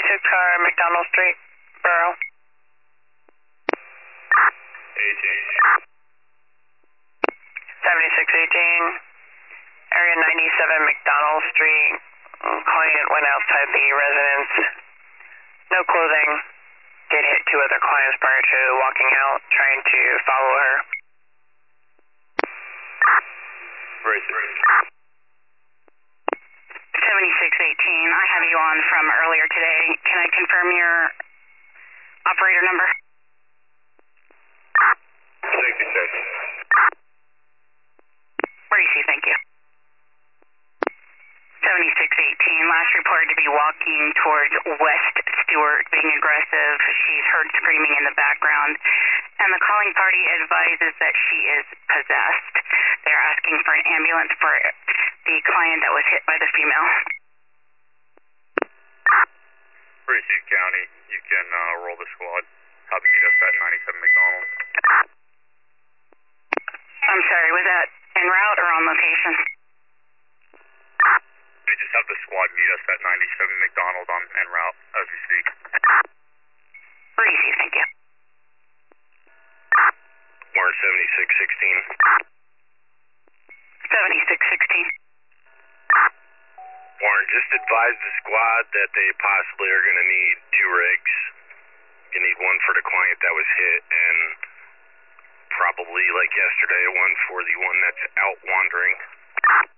car, McDonald Street, Borough. 7618, area 97 McDonald Street. Client went outside the residence. No clothing. Did hit two other clients prior to walking out, trying to follow her. Right. 7618, I have you on from earlier today. Can I confirm your operator number? 66. Racy, thank you. 7618, last reported to be walking towards West Stewart, being aggressive. She's heard screaming in the background, and the calling party advises that she is possessed. They're asking for an ambulance for the client that was hit by the female. Racy County, you can roll the squad. Have them meet us at 97 McDonald. I'm sorry, was that en route or on location? They just have the squad meet us at 97 McDonald on en route as we speak. Racy, thank you. Warren 7616. 7616. Warren, just advise the squad that they possibly are going to need 2 rigs. You need one for the client that was hit, and probably like yesterday, one for the one that's out wandering.